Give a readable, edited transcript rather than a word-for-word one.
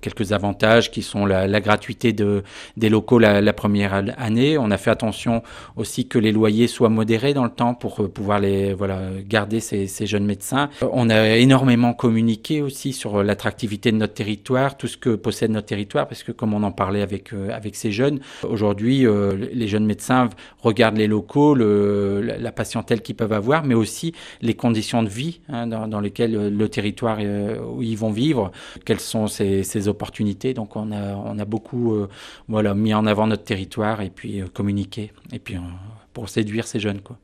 quelques avantages qui sont la gratuité des locaux la première année. On a fait attention aussi que les loyers soient modérés dans le temps pour pouvoir garder ces jeunes médecins. On a énormément communiqué aussi sur l'attractivité de notre territoire, tout ce que possède notre territoire, parce que comme on en parlait avec ces jeunes, aujourd'hui les jeunes médecins regardent les locaux, la patientèle qu'ils peuvent avoir, mais aussi les conditions de vie dans lesquelles le territoire où ils vont vivre, quelles sont ces opportunités. Donc on a beaucoup mis en avant notre territoire et puis communiqué, et puis pour séduire ces jeunes, quoi.